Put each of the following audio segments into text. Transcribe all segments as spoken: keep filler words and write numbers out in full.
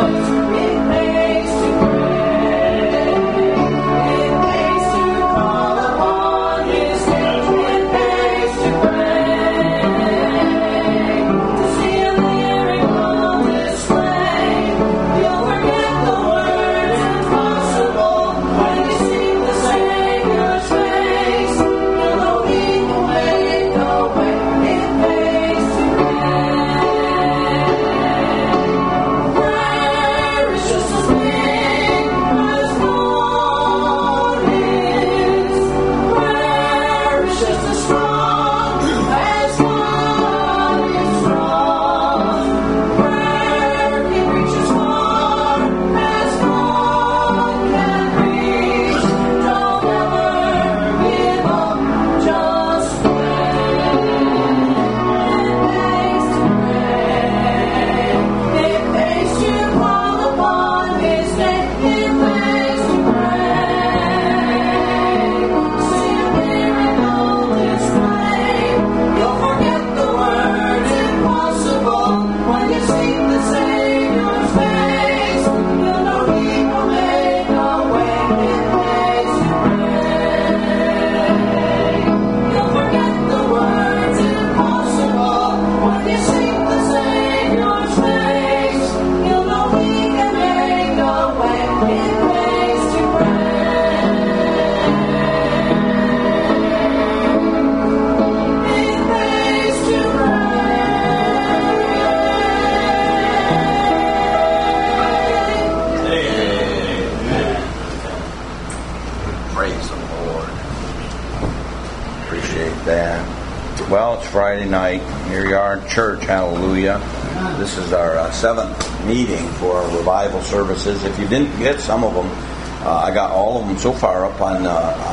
Well, it's Friday night. Here we are in church. Hallelujah. This is our uh, seventh meeting for our revival services. If you didn't get some of them, uh, I got all of them so far up on uh,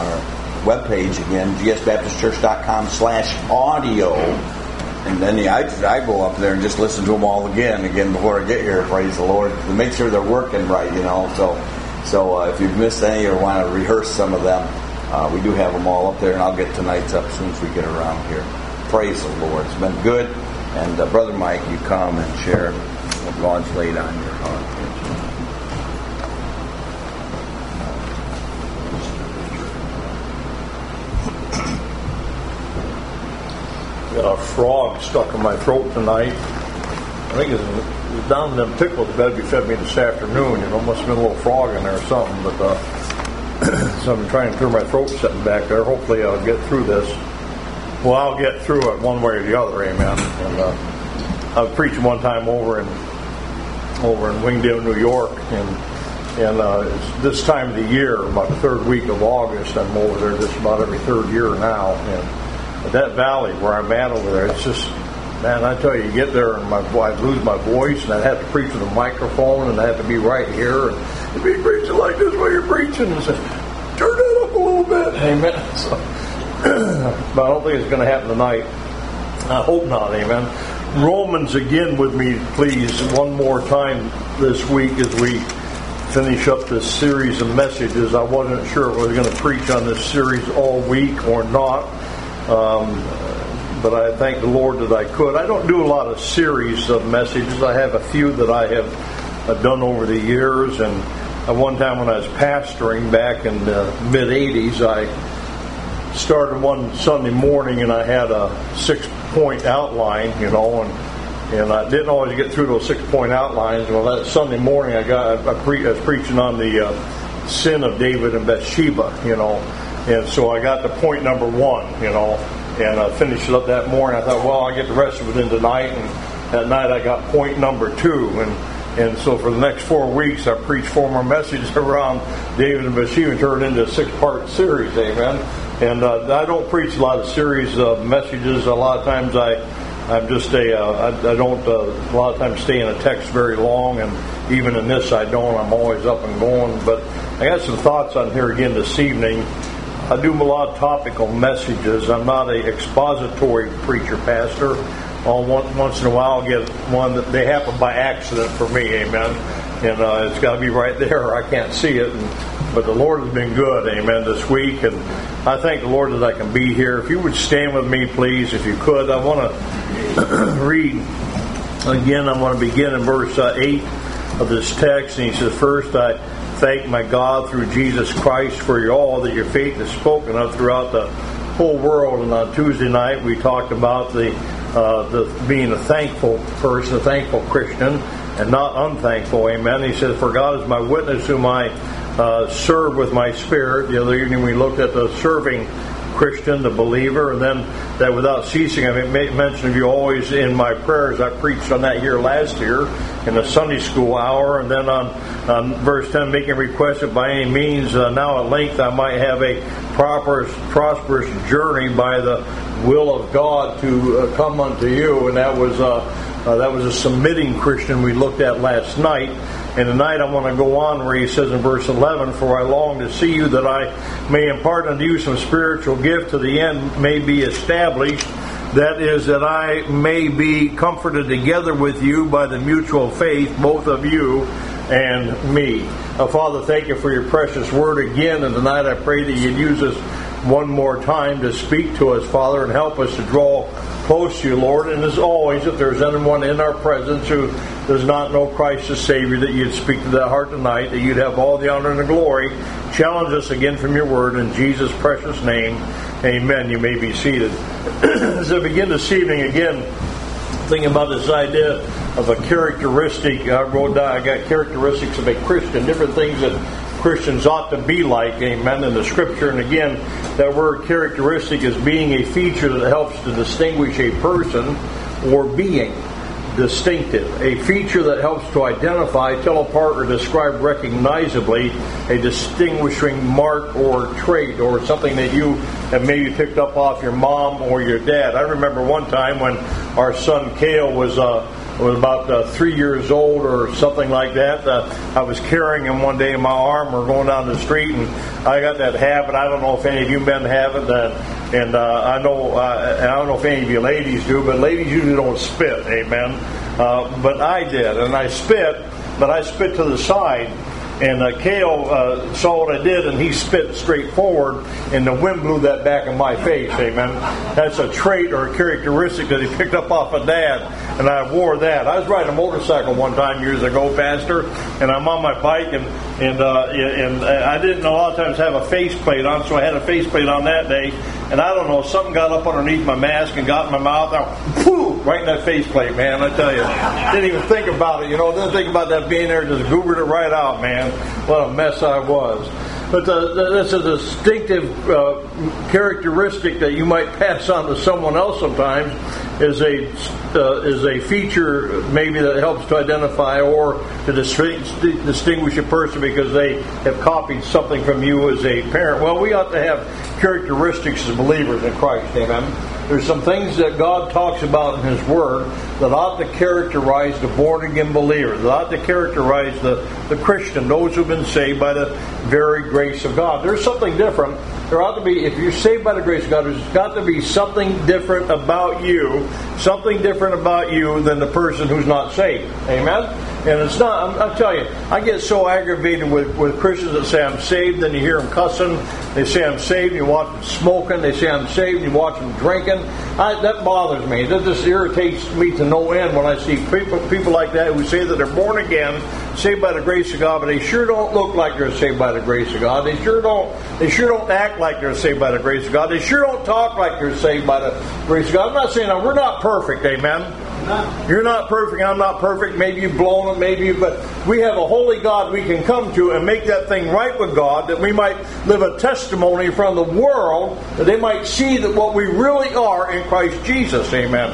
our webpage again, gsbaptistchurch.com slash audio. And then yeah, I, I go up there and just listen to them all again, again before I get here, praise the Lord, to make sure they're working right, you know. So, so uh, if you've missed any or want to rehearse some of them, uh, we do have them all up there, and I'll get tonight's up as soon as we get around here. Praise the Lord. It's been good. And uh, Brother Mike, you come and share what God's laid on your heart. Got a frog stuck in my throat tonight. I think it's, it's down in them tickles bed you fed me this afternoon. You know, must have been a little frog in there or something. But uh, so I'm trying to clear my throat sitting back there. Hopefully I'll get through this. Well, I'll get through it one way or the other, amen. And uh, I was preaching one time over in over in Wingdale, New York, and and uh, it's this time of the year, about the third week of August, I'm over there just about every third year now. And that valley where I'm at over there, it's just, man, I tell you, you get there and my I'd lose my voice, and I'd have to preach with a microphone, and I'd have to be right here, and you'd be preaching like this while you're preaching, and say, turn that up a little bit, amen. So. But I don't think it's going to happen tonight. I hope not, amen. Romans again with me, please, one more time this week as we finish up this series of messages. I wasn't sure if I was going to preach on this series all week or not, um, but I thank the Lord that I could. I don't do a lot of series of messages. I have a few that I have uh, done over the years, and uh, one time when I was pastoring back in the mid eighties, I started one Sunday morning, and I had a six-point outline, you know, and and I didn't always get through those six-point outlines. Well, that Sunday morning, I got I, pre- I was preaching on the uh, sin of David and Bathsheba, you know, and so I got to point number one, you know, and I finished it up that morning. I thought, well, I'll get the rest of it in tonight, and that night I got point number two, and and so for the next four weeks, I preached four more messages around David and Bathsheba, and turned into a six-part series, amen. And uh, I don't preach a lot of series of messages. A lot of times I, I'm just a, uh, I, I don't uh, a lot of times stay in a text very long, and even in this I don't. I'm always up and going. But I got some thoughts on here again this evening. I do a lot of topical messages. I'm not a expository preacher, pastor. All once, once in a while I'll get one that they happen by accident for me, amen. And uh, it's got to be right there. I can't see it. And, but the Lord has been good, amen, this week. And I thank the Lord that I can be here. If you would stand with me, please, if you could. I want to read again. I want to begin in verse uh, eight of this text. And he says, first, I thank my God through Jesus Christ for your, all that your faith is spoken of throughout the whole world. And on Tuesday night, we talked about the, uh, the being a thankful person, a thankful Christian, and not unthankful. Amen. He says, for God is my witness whom I uh, serve with my spirit. The other evening we looked at the serving Christian, the believer, and then that without ceasing. I mean, mention of you always in my prayers. I preached on that here last year in the Sunday school hour, and then on, on verse ten, making request that by any means uh, now at length I might have a proper, prosperous journey by the will of God to uh, come unto you, and that was uh, uh, that was a submitting Christian we looked at last night. And tonight I want to go on where he says in verse eleven, for I long to see you that I may impart unto you some spiritual gift to the end may be established. That is, that I may be comforted together with you by the mutual faith, both of you and me. Uh, Father, thank you for your precious word again. And tonight I pray that you'd use us one more time to speak to us, Father, and help us to draw close to you, Lord. And as always, if there's anyone in our presence who does not know Christ as Savior, that you'd speak to that heart tonight, that you'd have all the honor and the glory. Challenge us again from your word in Jesus' precious name. Amen. You may be seated. As I begin this evening again, thinking about this idea of a characteristic, I wrote down, I got characteristics of a Christian, different things that Christians ought to be like, amen, in the Scripture. And again, that word characteristic is being a feature that helps to distinguish a person or being distinctive. A feature that helps to identify, tell apart, or describe recognizably a distinguishing mark or trait or something that you have maybe picked up off your mom or your dad. I remember one time when our son Cale was uh, was about uh, three years old or something like that. Uh, I was carrying him one day in my arm. We're going down the street, and I got that habit. I don't know if any of you men have it, that, and uh, I know uh, I don't know if any of you ladies do, but ladies usually don't spit, amen. Uh, but I did, and I spit, but I spit to the side. And uh, Cale uh, saw what I did, and he spit straight forward, and the wind blew that back in my face, amen. That's a trait or a characteristic that he picked up off of Dad, and I wore that. I was riding a motorcycle one time years ago, Pastor, and I'm on my bike, and and uh, and I didn't a lot of times have a faceplate on, so I had a faceplate on that day, and I don't know, something got up underneath my mask and got in my mouth, and poof, right in that faceplate, man, I tell you. Didn't even think about it, you know, didn't think about that being there, just goobered it right out, man. What a mess I was. But uh, that's a distinctive uh, characteristic that you might pass on to someone else sometimes, is a uh, is a feature maybe that helps to identify or to dis- distinguish a person because they have copied something from you as a parent. Well, we ought to have characteristics as believers in Christ, amen. There's some things that God talks about in His Word that ought to characterize the born-again believer, that ought to characterize the, the Christian, those who've been saved by the very grace of God. There's something different. There ought to be, if you're saved by the grace of God, there's got to be something different about you, something different about you than the person who's not saved. Amen? And it's not, I'm, I'll tell you, I get so aggravated with, with Christians that say I'm saved, then you hear them cussing. They say I'm saved, and you watch them smoking. They say I'm saved, and you watch them drinking. I, that bothers me. That just irritates me to no end when I see people, people like that who say that they're born again, saved by the grace of God, but they sure don't look like they're saved by the grace of God. They sure don't. They sure don't act like they're saved by the grace of God. They sure don't talk like they're saved by the grace of God. I'm not saying that we're not perfect, amen. You're not perfect, I'm not perfect. Maybe you've blown it, maybe you, but we have a holy God we can come to and make that thing right with God, that we might live a testimony in front of the world, that they might see that what we really are in Christ Jesus. Amen.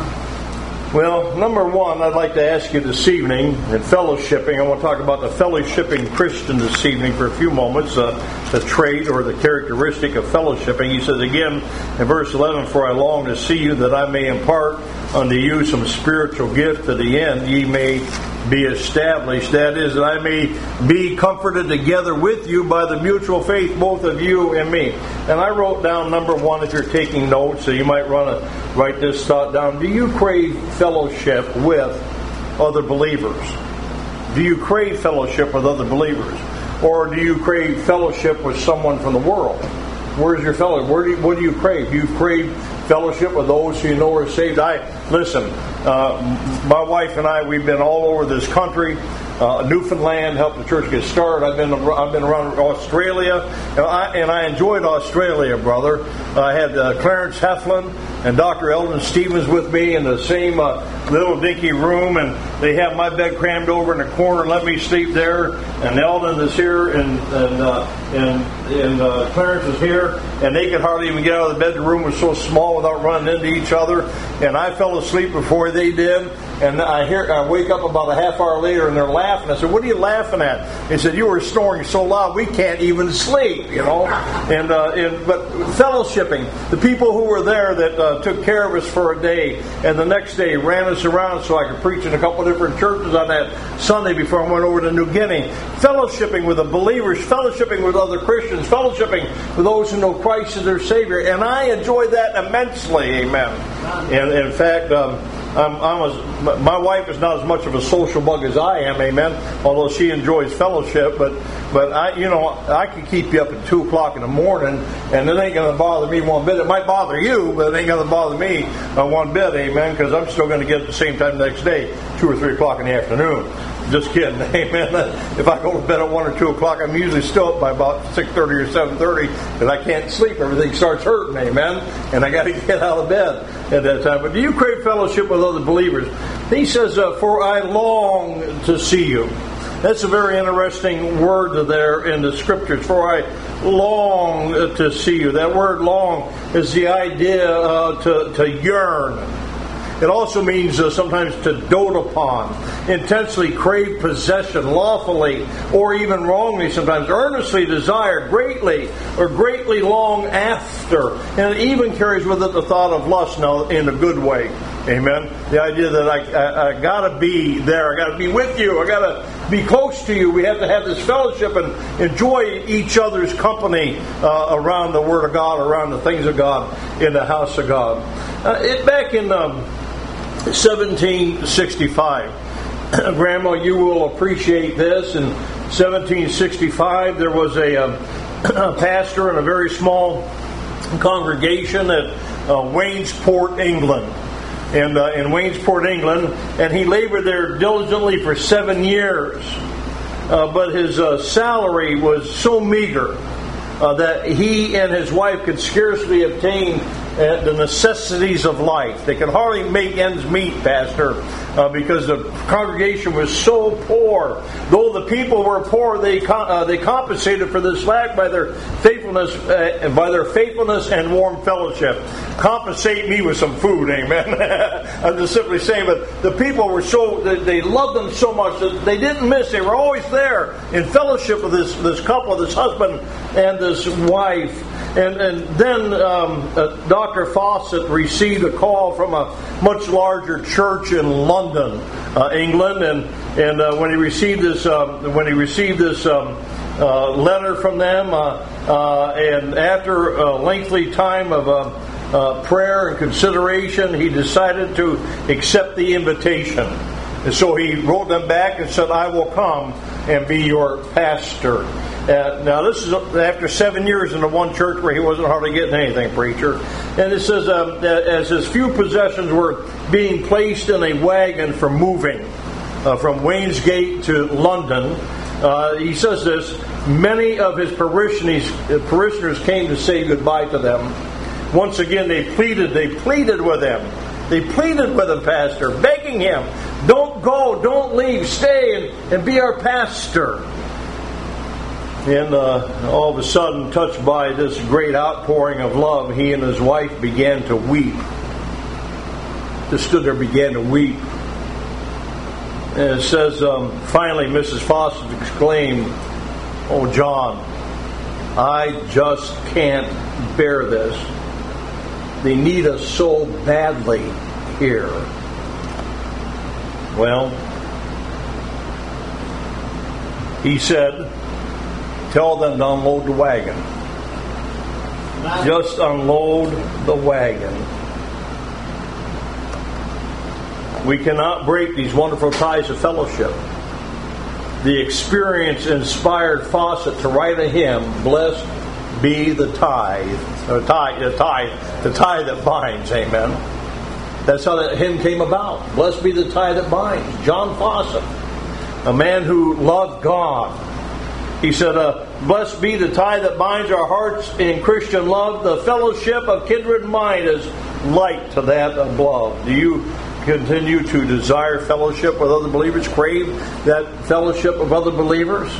Well, number one, I'd like to ask you this evening, in fellowshipping, I want to talk about the fellowshipping Christian this evening for a few moments, uh, the trait or the characteristic of fellowshipping. He says again in verse eleven, for I long to see you that I may impart unto you some spiritual gift to the end ye may be established. That is, that I may be comforted together with you by the mutual faith, both of you and me. And I wrote down number one, if you're taking notes, so you might run a, write this thought down. Do you crave fellowship with other believers? Do you crave fellowship with other believers? Or do you crave fellowship with someone from the world? Where's your fellowship? Where do you, what do you crave? Do you crave fellowship with those who you know are saved? I listen. Uh, my wife and I, we've been all over this country. uh, Newfoundland, helped the church get started. I've been I've been around Australia, and I, and I enjoyed Australia, brother. I had uh, Clarence Heflin and Doctor Eldon Stevens with me in the same uh, little dinky room, and they have my bed crammed over in the corner and let me sleep there. And Eldon is here, and and uh, and, and uh, Clarence is here, and they could hardly even get out of the bed. The room was so small without running into each other, and I fell asleep before they did. And I hear, I wake up about a half hour later, and they're laughing. I said, "What are you laughing at?" They said, "You were snoring so loud we can't even sleep." You know, and uh, and but fellowshipping, the people who were there that uh, took care of us for a day, and the next day ran us around so I could preach in a couple of different churches on that Sunday before I went over to New Guinea. Fellowshipping with the believers, fellowshipping with other Christians, fellowshipping with those who know Christ as their Savior, and I enjoyed that immensely. Amen. And in fact. Um, I'm, I'm as, my wife is not as much of a social bug as I am, amen. Although she enjoys fellowship, but but I, you know, I can keep you up at two o'clock in the morning, and it ain't going to bother me one bit. It might bother you, but it ain't going to bother me uh, one bit, amen. Because I'm still going to get at the same time the next day, two or three o'clock in the afternoon. Just kidding, amen. If I go to bed at one or two o'clock, I'm usually still up by about six thirty or seven thirty, because I can't sleep. Everything starts hurting, amen. And I got to get out of bed at that time. But do you crave fellowship with other believers? He says, uh, "For I long to see you." That's a very interesting word there in the Scriptures. For I long to see you. That word "long" is the idea uh, to to yearn. It also means uh, sometimes to dote upon, intensely crave possession, lawfully or even wrongly sometimes, earnestly desired, greatly or greatly long after. And it even carries with it the thought of lust now in a good way. Amen. The idea that I, I, I got to be there, I got to be with you, I got to be close to you. We have to have this fellowship and enjoy each other's company uh, around the Word of God, around the things of God, in the house of God. Uh, it, back in um, seventeen sixty-five, Grandma, you will appreciate this. In seventeen sixty-five, there was a, um, a pastor in a very small congregation at uh, Waynesport, England. And uh, in Waynesport, England, and he labored there diligently for seven years. Uh, but his uh, salary was so meager uh, that he and his wife could scarcely obtain uh, the necessities of life. They could hardly make ends meet, Pastor, uh, because the congregation was so poor. Though the people were poor, they uh, they compensated for this lack by their faithfulness, uh, by their faithfulness and warm fellowship. Compensate me with some food, amen. I'm just simply saying, but the people were so, they, they loved them so much that they didn't miss. They were always there in fellowship with this this couple, this husband and this wife. And, and then um, uh, Doctor Fawcett received a call from a much larger church in London, uh, England, and and uh, when he received this, um, when he received this um, uh, letter from them, uh, uh, and after a lengthy time of uh, uh, prayer and consideration, he decided to accept the invitation. And so he wrote them back and said, "I will come and be your pastor." Uh, now, this is after seven years in the one church where he wasn't hardly getting anything, preacher. And it says, um, as his few possessions were being placed in a wagon for moving uh, from Wainsgate to London, uh, he says this, many of his parishioners, parishioners came to say goodbye to them. Once again, they pleaded, they pleaded with him. They pleaded with him, Pastor, begging him, "Don't go, don't leave, stay and, and be our pastor." And uh, all of a sudden, touched by this great outpouring of love, he and his wife began to weep. Just stood there, began to weep. And it says, um, finally, Missus Fawcett exclaimed, "Oh, John, I just can't bear this. They need us so badly here." Well, he said, "Tell them to unload the wagon. Just unload the wagon." We cannot break these wonderful ties of fellowship. The experience inspired Fawcett to write a hymn, "Blessed be the tie," or tie, the tie, the tie that binds. Amen. That's how that hymn came about. Blessed be the tie that binds. John Fawcett. a man who loved God. He said, uh, blessed be the tie that binds our hearts in Christian love. The fellowship of kindred mind is like to that of love. Do you continue to desire fellowship with other believers? Crave that fellowship of other believers?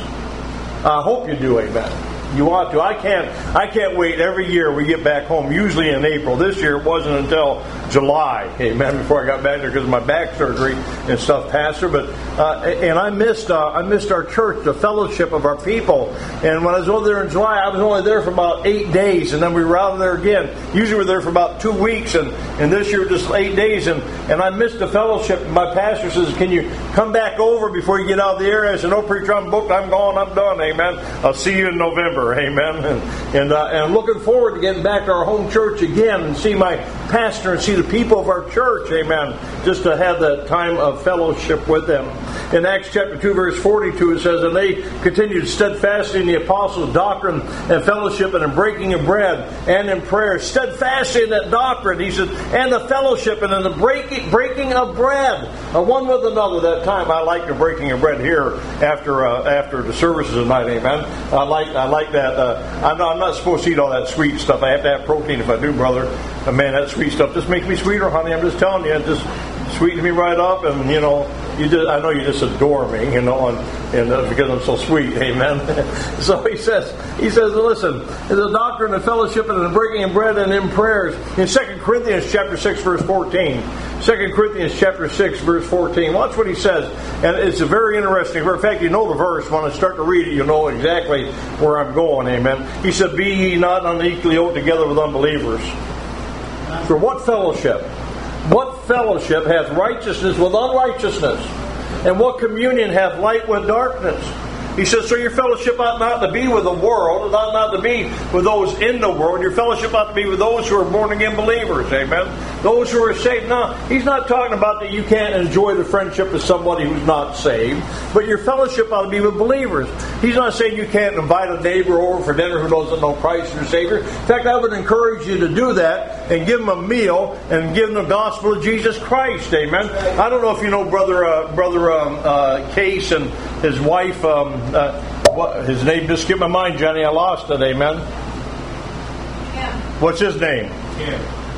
I hope you do, amen. You ought to. I can't I can't wait. Every year we get back home, usually in April. This year it wasn't until July, amen, before I got back there because of my back surgery and stuff, Pastor. But uh, and I missed uh, I missed our church, the fellowship of our people. And when I was over there in July, I was only there for about eight days, and then we were out of there again. Usually we're there for about two weeks, and, and this year just eight days, and, and I missed the fellowship. My pastor says, "Can you come back over before you get out of the area?" I said, "No, preacher, I'm booked. I'm gone. I'm done. Amen. I'll see you in November." Amen. And and, uh, and I'm looking forward to getting back to our home church again and see my pastor and see the people of our church. Amen. Just to have that time of fellowship with them. In Acts chapter two, verse forty-two, it says, "And they continued steadfast in the apostles' doctrine and fellowship and in breaking of bread and in prayer." Steadfast in that doctrine, he said, and the fellowship and in the breaking, breaking of bread, uh, one with another. That time, I like the breaking of bread here after uh, after the services tonight. Amen. I like I like that. Uh, I'm, not, I'm not supposed to eat all that sweet stuff. I have to have protein if I do, brother. Uh, man, that sweet stuff just makes me sweeter, honey. I'm just telling you, it just sweetens me right up, and you know. You just, I know you just adore me, you know, and, and uh, because I'm so sweet, amen. So he says, he says, listen, the doctrine of fellowship and the breaking of bread and in prayers. In Second Corinthians chapter six, verse fourteen. Second Corinthians chapter six, verse fourteen. Watch what he says, and it's a very interesting verse. In fact, you know the verse. When I start to read it, you know exactly where I'm going, amen. He said, "Be ye not unequally yoked together with unbelievers." For what fellowship? What fellowship hath righteousness with unrighteousness? And what communion hath light with darkness? He says, so your fellowship ought not to be with the world. It ought not to be with those in the world. Your fellowship ought to be with those who are born-again believers. Amen? Those who are saved. Now, he's not talking about that you can't enjoy the friendship of somebody who's not saved. But your fellowship ought to be with believers. He's not saying you can't invite a neighbor over for dinner who doesn't know Christ as Savior. In fact, I would encourage you to do that and give them a meal and give them the gospel of Jesus Christ. Amen? I don't know if you know Brother uh, Brother um, uh, Case and his wife... Um, Uh, what, his name just skipped my mind, Johnny. I lost it. Amen. Kim. What's his name? Kim.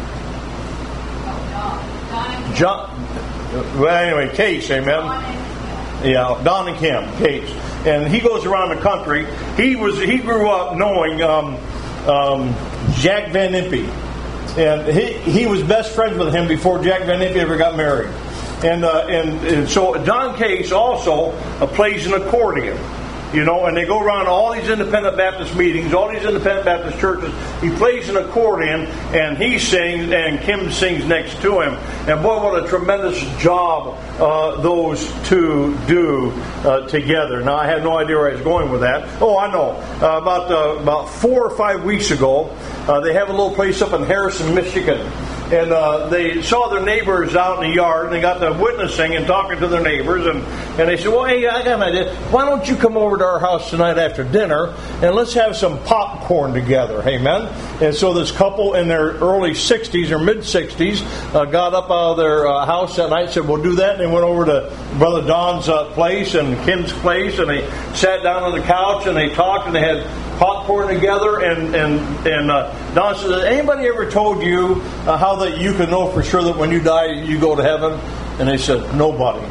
Oh, Don. Don John. Well, anyway, Case. Amen. Don yeah, Don and Kim. Case, and he goes around the country. He was he grew up knowing um, um, Jack Van Impe, and he he was best friends with him before Jack Van Impe ever got married. And, uh, and and so Don Case also uh, plays an accordion, you know, and they go around all these independent Baptist meetings, all these independent Baptist churches. He plays an accordion, and he sings, and Kim sings next to him. And boy, what a tremendous job uh, those two do uh, together. Now, I had no idea where I was going with that. Oh, I know. Uh, about uh, about four or five weeks ago, uh, they have a little place up in Harrison, Michigan. And uh, they saw their neighbors out in the yard, and they got to witnessing and talking to their neighbors. And, and they said, well, hey, I got an idea. Why don't you come over to our house tonight after dinner, and let's have some popcorn together, amen? And so this couple in their early sixties or mid-sixties uh, got up out of their uh, house that night and said, we'll do that. And they went over to Brother Don's uh, place and Kim's place, and they sat down on the couch, and they talked, and they had popcorn together. And, and, and uh, Don said, anybody ever told you uh, how that you can know for sure that when you die you go to heaven? And they said, nobody.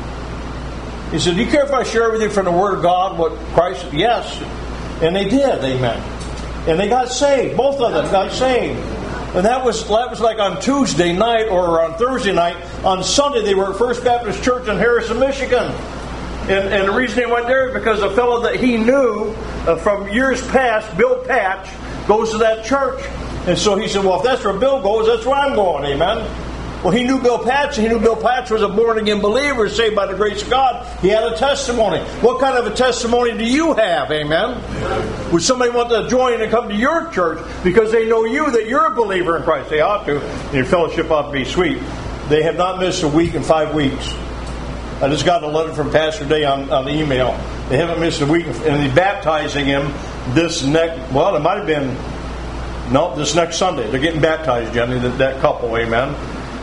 He said, do you care if I share with you from the Word of God what Christ? Yes. And they did, amen. And they got saved. Both of them got saved. And that was that was like on Tuesday night or on Thursday night. On Sunday they were at First Baptist Church in Harrison, Michigan. And, and the reason he went there is because a fellow that he knew uh, from years past, Bill Patch, goes to that church. And so he said, well, if that's where Bill goes, that's where I'm going, amen. Well, he knew Bill Patch, and he knew Bill Patch was a born-again believer saved by the grace of God. He had a testimony. What kind of a testimony do you have, amen? Would somebody want to join and come to your church because they know you, that you're a believer in Christ? They ought to. And your fellowship ought to be sweet. They have not missed a week in five weeks. I just got a letter from Pastor Day on, on the email. They haven't missed a week, and they're baptizing him this next, well, it might have been, no, this next Sunday. They're getting baptized, Jenny, that, that couple, amen.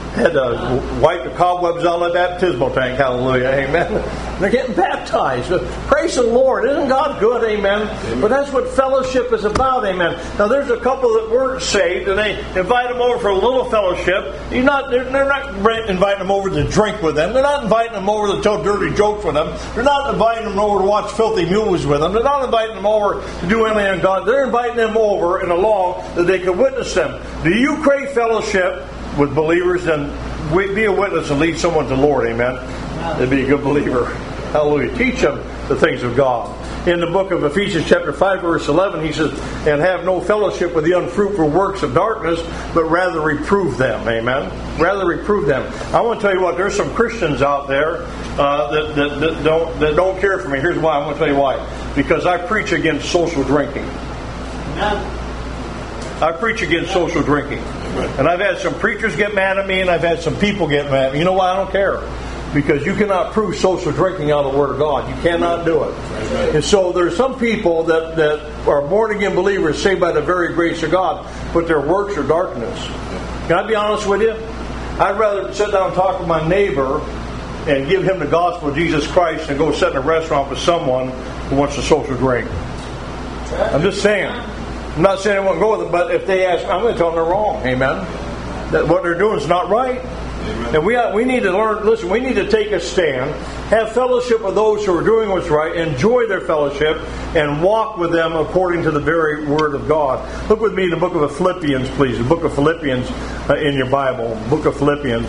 had to wipe the cobwebs out of the baptismal tank. Hallelujah. Amen. They're getting baptized. Praise the Lord. Isn't God good? Amen. Amen. But that's what fellowship is about. Amen. Now there's a couple that weren't saved, and they invite them over for a little fellowship. You're not, they're, they're not inviting them over to drink with them. They're not inviting them over to tell dirty jokes with them. They're not inviting them over to watch filthy movies with them. They're not inviting them over to do anything on God. They're inviting them over and along that they can witness them. Do you crave fellowship with believers? Then be a witness and lead someone to the Lord. Amen. And be a good believer. Hallelujah. Teach them the things of God. In the book of Ephesians chapter five verse eleven, he says, and have no fellowship with the unfruitful works of darkness, but rather reprove them. Amen. Rather reprove them. I want to tell you what, there's some Christians out there uh, that, that, that don't that don't care for me. Here's why. I'm going to tell you why. Because I preach against social drinking. Amen. I preach against social drinking. And I've had some preachers get mad at me, and I've had some people get mad at me. You know why? I don't care. Because you cannot prove social drinking out of the Word of God. You cannot do it. And so there's some people that, that are born-again believers saved by the very grace of God, but their works are darkness. Can I be honest with you? I'd rather sit down and talk with my neighbor and give him the gospel of Jesus Christ than go sit in a restaurant with someone who wants to social drink. I'm just saying. I'm not saying I won't go with it, but if they ask, I'm going to tell them they're wrong. Amen. That what they're doing is not right. Amen. And we we need to learn, listen, we need to take a stand, have fellowship with those who are doing what's right, enjoy their fellowship, and walk with them according to the very Word of God. Look with me in the book of Philippians, please. The book of Philippians uh, in your Bible. Book of Philippians.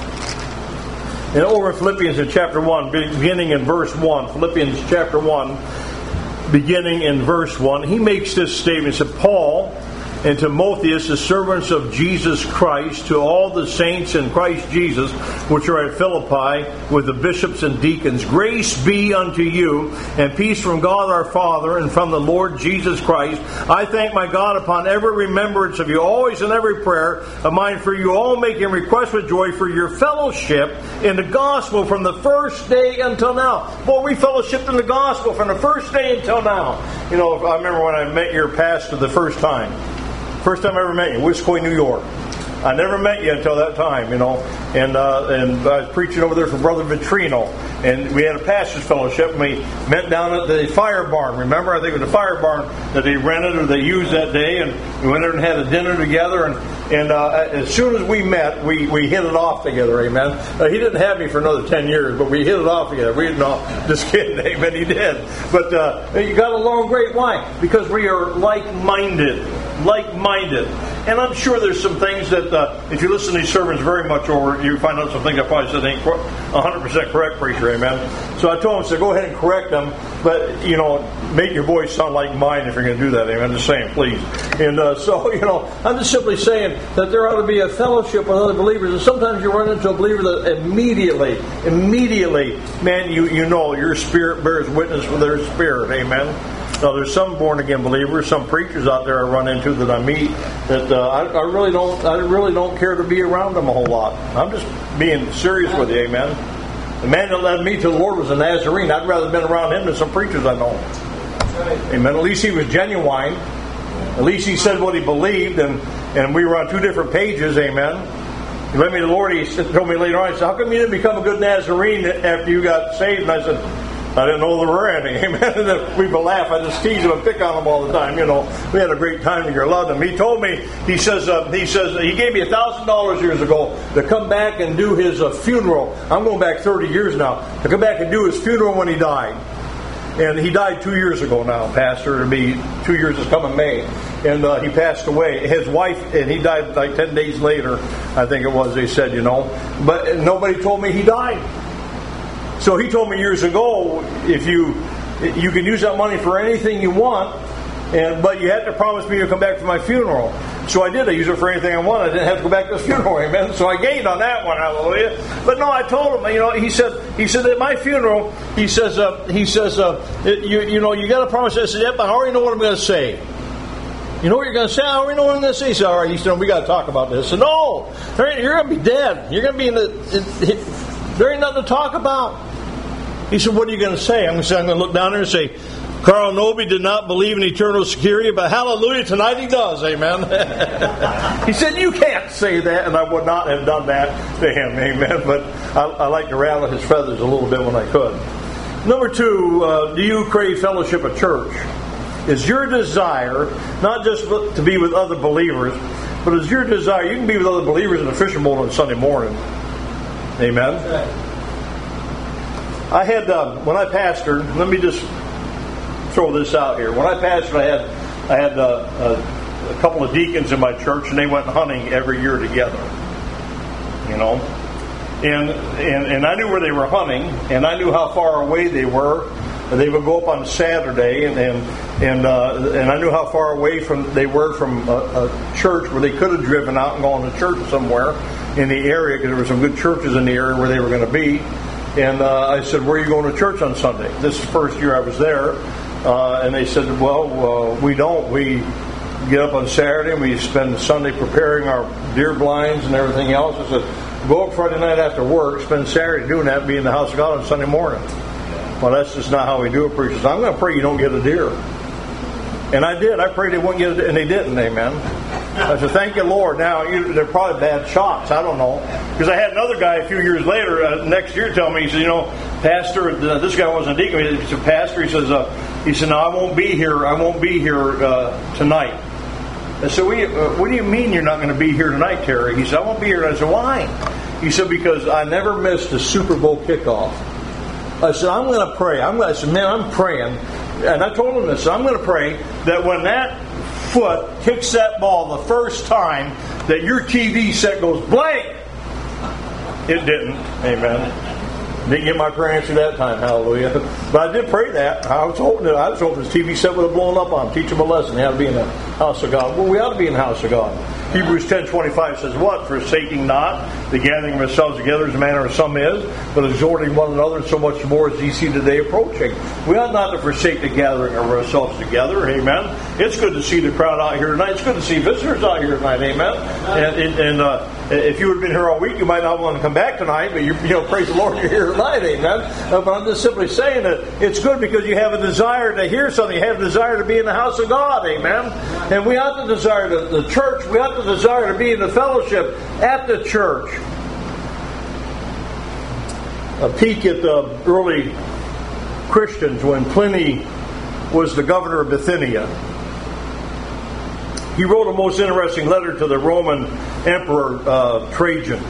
And over in Philippians in chapter one, beginning in verse one. Philippians chapter one, beginning in verse one. He makes this statement. He said, Paul and Timotheus, the servants of Jesus Christ, to all the saints in Christ Jesus, which are at Philippi, with the bishops and deacons, grace be unto you, and peace from God our Father, and from the Lord Jesus Christ. I thank my God upon every remembrance of you, always in every prayer of mine for you, all making request with joy for your fellowship in the gospel from the first day until now. Boy, we fellowshiped in the gospel from the first day until now. You know, I remember when I met your pastor the first time. First time I ever met you, Wisconsin, New York. I never met you until that time, you know. And uh, and I was preaching over there for Brother Vitrino. And we had a pastor's fellowship, and we met down at the fire barn. Remember, I think it was the fire barn that they rented or they used that day. And we went there and had a dinner together. And, and uh, as soon as we met, we, we hit it off together, amen. Uh, he didn't have me for another ten years, but we hit it off together. We didn't all, just kidding, amen, he did. But uh, you got along great. Why? Because we are like-minded. Like-minded. And I'm sure there's some things that, uh, if you listen to these sermons very much over, you find out some things I probably said ain't one hundred percent correct, preacher, amen. So I told him, so go ahead and correct them, but, you know, make your voice sound like mine if you're going to do that, amen. I'm just saying, please. And uh, so, you know, I'm just simply saying that there ought to be a fellowship with other believers, and sometimes you run into a believer that immediately, immediately, man, you, you know, your spirit bears witness with their spirit, amen. Now, there's some born-again believers, some preachers out there I run into that I meet that uh, I, I really don't, I really don't care to be around them a whole lot. I'm just being serious with you, amen. The man that led me to the Lord was a Nazarene. I'd rather have been around him than some preachers I know. Amen. At least he was genuine. At least he said what he believed, and, and we were on two different pages, amen. He led me to the Lord. He told me later on, he said, how come you didn't become a good Nazarene after you got saved? And I said, I didn't know there were any. Amen. And then we would laugh. I just tease him and pick on him all the time. You know, we had a great time together. Loved him. He told me. He says. Uh, he says he gave me a thousand dollars years ago to come back and do his uh, funeral. I'm going back thirty years now to come back and do his funeral when he died. And he died two years ago now, Pastor. It'll be two years is coming May. And uh, he passed away. His wife, and he died like ten days later, I think it was, they said, you know. But nobody told me he died. So he told me years ago, if you you can use that money for anything you want, and but you have to promise me you'll come back for my funeral. So I did. I used it for anything I wanted. I didn't have to go back to the funeral, amen. So I gained on that one, hallelujah. But no, I told him, you know, he said, he said at my funeral, he says, uh, he says, uh, you you know, you got to promise. I said, yep, I already know what I'm going to say. You know what you're going to say? I already know what I'm going to say. He said, all right. He said, we got to talk about this. I said, no, you're going to be dead. You're going to be in the. It, it, there ain't nothing to talk about. He said, what are you going to say? I'm going to say, I'm going to look down there and say, Carl Noby did not believe in eternal security, but hallelujah, tonight he does, amen. He said, you can't say that, and I would not have done that to him, amen. But I, I like to rattle his feathers a little bit when I could. Number two, uh, do you crave fellowship at church? Is your desire not just to be with other believers, but is your desire, you can be with other believers in a fishing boat on Sunday morning. Amen. I had, uh, when I pastored, let me just throw this out here. When I pastored, I had I had uh, a, a couple of deacons in my church, and they went hunting every year together. You know, and and and I knew where they were hunting, and I knew how far away they were. They would go up on Saturday, and and and, uh, and I knew how far away from they were from a, a church where they could have driven out and gone to church somewhere in the area, because there were some good churches in the area where they were going to be. And uh, I said, "Where are you going to church on Sunday?" This is the first year I was there. Uh, and they said, well, uh, we don't. We get up on Saturday and we spend Sunday preparing our deer blinds and everything else. I said, go up Friday night after work, spend Saturday doing that, and be in the house of God on Sunday morning. Well, that's just not how we do it, preachers. I'm going to pray you don't get a deer. And I did. I prayed they wouldn't get a deer, and they didn't, amen. I said, thank you, Lord. Now, you, they're probably bad shots. I don't know. Because I had another guy a few years later, uh, next year, tell me, he said, you know, Pastor, uh, this guy wasn't a deacon. He said, Pastor, he says, uh, he said, no, I won't be here. I won't be here uh, tonight. I said, what do, you, uh, what do you mean you're not going to be here tonight, Terry? He said, I won't be here. And I said, why? He said, because I never missed a Super Bowl kickoff. I said, I'm going to pray. I'm going I said, man, I'm praying. And I told him this. I'm going to pray that when that foot kicks that ball the first time, that your T V set goes blank. It didn't. Amen. Didn't get my prayer answered that time. Hallelujah. But I did pray that. I was hoping that I was hoping his T V set would have blown up on him. Teach him a lesson. He ought to be in the house of God. Well, we ought to be in the house of God. Hebrews ten twenty-five says what? Forsaking not the gathering of ourselves together as a manner of some is, but exhorting one another, and so much more as ye see the day approaching. We ought not to forsake the gathering of ourselves together. Amen. It's good to see the crowd out here tonight. It's good to see visitors out here tonight. Amen. And, and, and uh, if you would have been here all week, you might not want to come back tonight, but you, you know, praise the Lord, you're here tonight. Amen. Uh, but I'm just simply saying that it's good because you have a desire to hear something. You have a desire to be in the house of God. Amen. And we ought to desire to, the church. We ought to desire to be in the fellowship at the church. A peek at the early Christians when Pliny was the governor of Bithynia. He wrote a most interesting letter to the Roman Emperor uh, Trajan,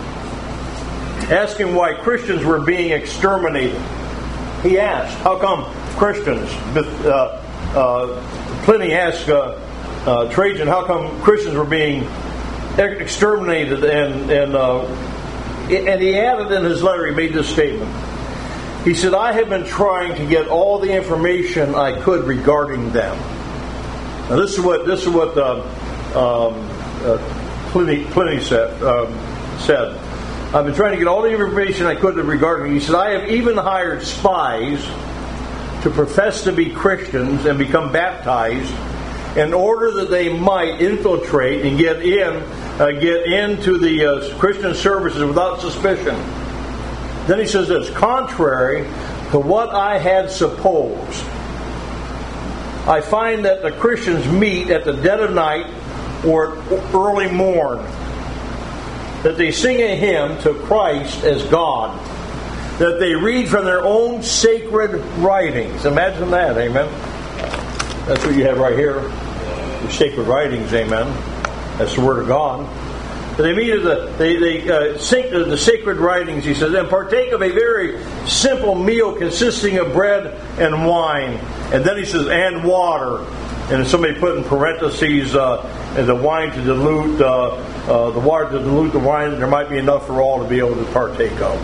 asking why Christians were being exterminated. He asked, how come Christians, uh, uh, Pliny asked uh, uh, Trajan, how come Christians were being exterminated? And and uh, and he added in his letter, he made this statement. He said, I have been trying to get all the information I could regarding them. Now this is what this is what uh, um, uh, Pliny, Pliny said. Um, said. I've been trying to get all the information I could regarding them. He said, I have even hired spies to profess to be Christians and become baptized in order that they might infiltrate and get in, uh, get into the uh, Christian services without suspicion. Then he says this, contrary to what I had supposed, I find that the Christians meet at the dead of night or early morn, that they sing a hymn to Christ as God, that they read from their own sacred writings. Imagine that, amen. That's what you have right here, your sacred writings, amen. That's the Word of God. They meet at the, they, they uh, sing the sacred writings, he says, and partake of a very simple meal consisting of bread and wine. And then he says, and water. And somebody put in parentheses, uh, the wine to dilute, uh, uh, the water to dilute the wine, there might be enough for all to be able to partake of.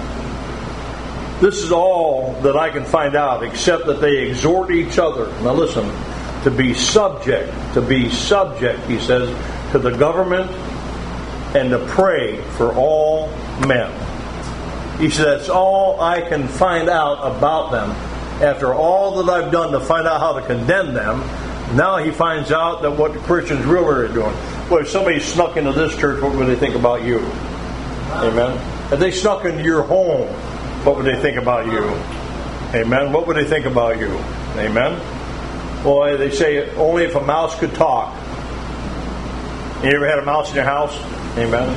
This is all that I can find out, except that they exhort each other. Now listen, to be subject, to be subject, he says, to the government, and to pray for all men. He said, that's all I can find out about them. After all that I've done to find out how to condemn them, now he finds out that what the Christians really are doing. Well, if somebody snuck into this church, what would they think about you? Amen. If they snuck into your home, what would they think about you? Amen. What would they think about you? Amen. Boy, they say only if a mouse could talk. You ever had a mouse in your house? Amen.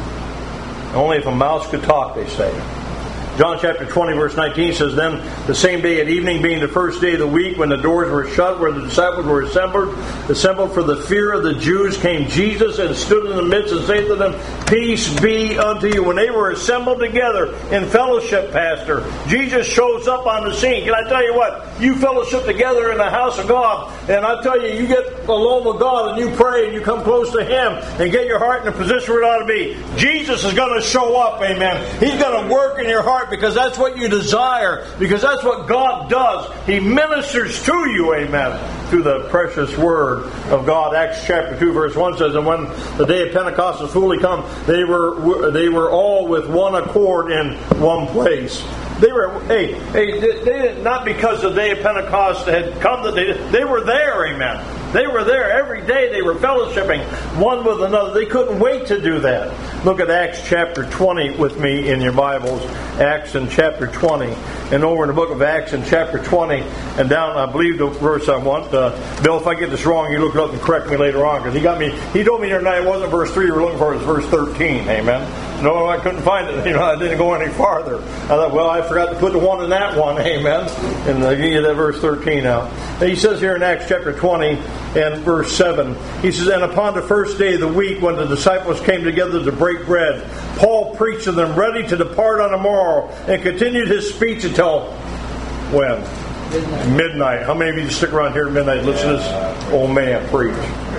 Only if a mouse could talk, they say. John chapter twenty, verse nineteen says, Then the same day at evening, being the first day of the week, when the doors were shut, where the disciples were assembled, assembled for the fear of the Jews, came Jesus and stood in the midst and said to them, Peace be unto you. When they were assembled together in fellowship, Pastor, Jesus shows up on the scene. Can I tell you what? You fellowship together in the house of God, and I tell you, you get alone with God and you pray and you come close to Him and get your heart in a position where it ought to be. Jesus is going to show up, amen. He's going to work in your heart, because that's what you desire, because that's what God does. He ministers to you, amen, through the precious word of God. Acts chapter two, verse one says, And when the day of Pentecost was fully come, they were they were all with one accord in one place. They were, hey, hey, they didn't, not because the day of Pentecost had come, that they, they were there, amen. They were there every day. They were fellowshipping one with another. They couldn't wait to do that. Look at Acts chapter twenty with me in your Bibles. Acts in chapter twenty. And over in the book of Acts in chapter twenty and down, I believe the verse I want. Uh, Bill, if I get this wrong, you look it up and correct me later on, because he got me. He told me the other night it wasn't verse three you were looking for, it was verse thirteen. Amen. No, I couldn't find it. You know, I didn't go any farther. I thought, well, I forgot to put the one in that one. Amen. And I give you that verse thirteen now. And he says here in Acts chapter twenty and verse seven, he says, And upon the first day of the week, when the disciples came together to break bread, Paul preached to them, ready to depart on the morrow, and continued his speech until when? Midnight. Midnight. How many of you stick around here at midnight and listen to this old man preach?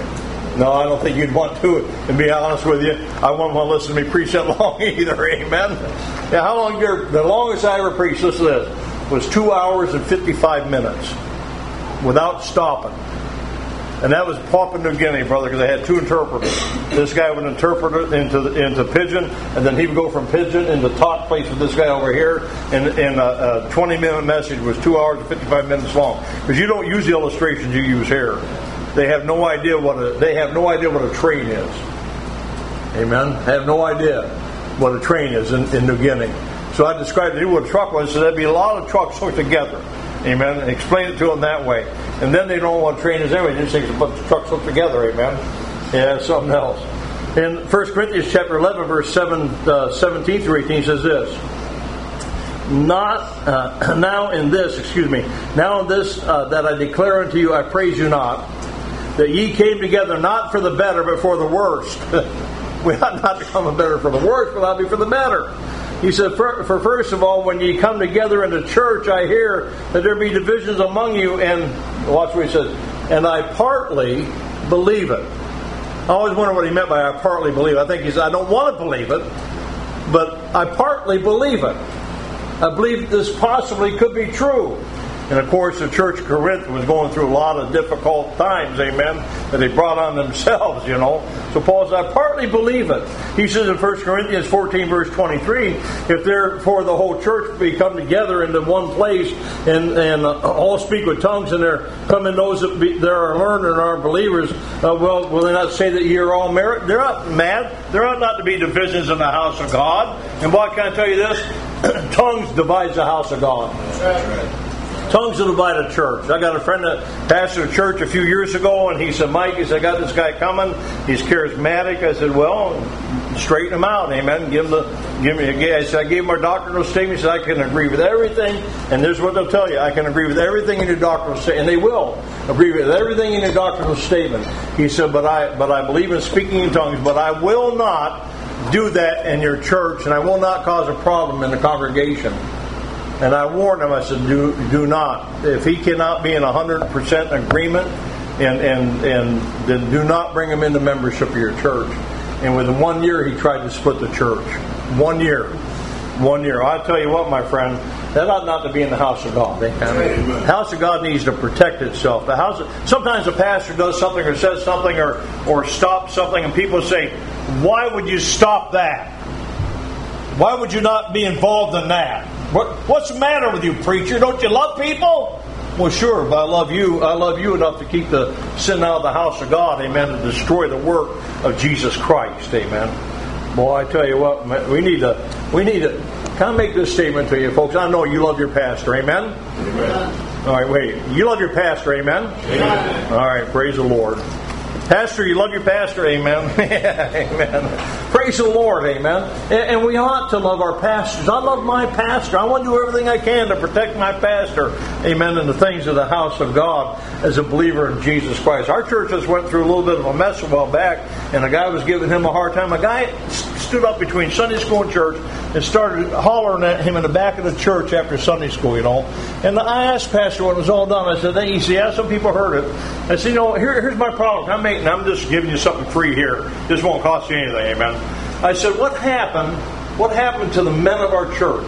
No, I don't think you'd want to. And be honest with you, I wouldn't want to listen to me preach that long either. Amen. Yeah, how long? The longest I ever preached, listen to this, was two hours and fifty-five minutes without stopping. And that was Papua New Guinea, brother, because I had two interpreters. This guy would interpret it into into Pidgin, and then he would go from Pidgin into talk place with this guy over here. And, and a, a twenty-minute message was two hours and fifty-five minutes long, because you don't use the illustrations you use here. They have no idea what a they have no idea what a train is. Amen. They have no idea what a train is in, in New Guinea. So I described to you what a truck was. So there'd be a lot of trucks hooked together. Amen. And explain it to them that way. And then they don't know what a train is anyway. They just think it's a bunch of trucks hooked together. Amen. Yeah, something else. In First Corinthians chapter eleven, verse seven, uh, seventeen through eighteen says this. Not uh, now in this, excuse me, now in this uh, that I declare unto you, I praise you not, that ye came together not for the better, but for the worst. We ought not to come better for the worst, but ought to be for the better. He said, for, for first of all, when ye come together in the church, I hear that there be divisions among you, and watch what he says, and I partly believe it. I always wonder what he meant by I partly believe it. I think he said, I don't want to believe it, but I partly believe it. I believe this possibly could be true. And of course, the church of Corinth was going through a lot of difficult times, amen, that they brought on themselves, you know. So Paul says, I partly believe it. He says in First Corinthians fourteen, verse twenty-three, if therefore the whole church be come together into one place and, and uh, all speak with tongues, and there come in those that be, there are learned and are believers, uh, well, will they not say that ye are all married? They're not mad. There ought not to be divisions in the house of God. And what can I tell you this? Tongues divides the house of God. That's right. Tongues will divide a church. I got a friend that pastored a church a few years ago, and he said, Mike, he said, I got this guy coming. He's charismatic. I said, well, straighten him out, amen. Give him the, give me a I said, I gave him our doctrinal statement. He said, I can agree with everything. And this is what they'll tell you. I can agree with everything in your doctrinal statement. And they will agree with everything in your doctrinal statement. He said, but I, but I believe in speaking in tongues, but I will not do that in your church, and I will not cause a problem in the congregation. And I warned him, I said, do do not. If he cannot be in one hundred percent agreement, and, and, and then do not bring him into membership of your church. And within one year, he tried to split the church. One year. One year. I'll tell you what, my friend, that ought not to be in the house of God. The house of God needs to protect itself. The house. Of, sometimes a pastor does something or says something or, or stops something, and people say, why would you stop that? Why would you not be involved in that? What, what's the matter with you, preacher? Don't you love people? Well, sure, but I love you. I love you enough to keep the sin out of the house of God, amen, to destroy the work of Jesus Christ, amen. Boy, I tell you what, we need to, we need to, can I make this statement to you, folks? I know you love your pastor, amen? Amen. All right, wait. You love your pastor, amen? Amen. All right, praise the Lord. Pastor, you love your pastor, amen? Amen. Praise the Lord, amen. And, and we ought to love our pastors. I love my pastor. I want to do everything I can to protect my pastor, amen, in the things of the house of God as a believer in Jesus Christ. Our church just went through a little bit of a mess a while back, and a guy was giving him a hard time. A guy stood up between Sunday school and church and started hollering at him in the back of the church after Sunday school, you know. And I asked Pastor when it was all done, I said, hey, you see, yeah, some people heard it. I said, you know, here, here's my problem. I'm making, I'm just giving you something free here. This won't cost you anything, amen. I said, what happened? What happened to the men of our church?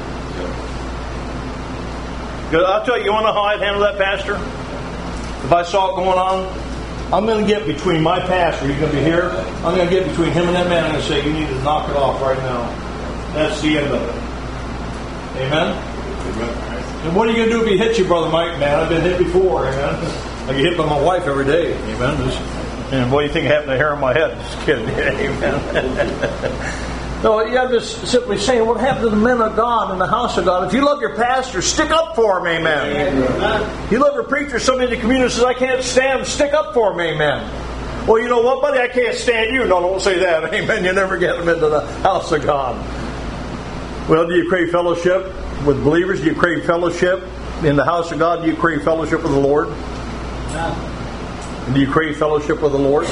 I'll tell you, you want to know how I'd handle that, Pastor? If I saw it going on, I'm going to get between my pastor, he's going to be here, I'm going to get between him and that man, I'm going to say, you need to knock it off right now. That's the end of it. Amen? Amen. And what are you going to do if he hits you, Brother Mike? Man, I've been hit before, amen? I get hit by my wife every day, amen? And what do you think happened to hair on my head? Just kidding, amen? No, yeah, I'm just simply saying, what happened to the men of God in the house of God? If you love your pastor, stick up for him, amen. Amen. You love your preacher, somebody in the community says, I can't stand him, stick up for him, amen. Well, you know what, buddy, I can't stand you. No, don't say that, amen. You never get them into the house of God. Well, do you crave fellowship with believers? Do you crave fellowship in the house of God? Do you crave fellowship with the Lord? Do you crave fellowship with the Lord?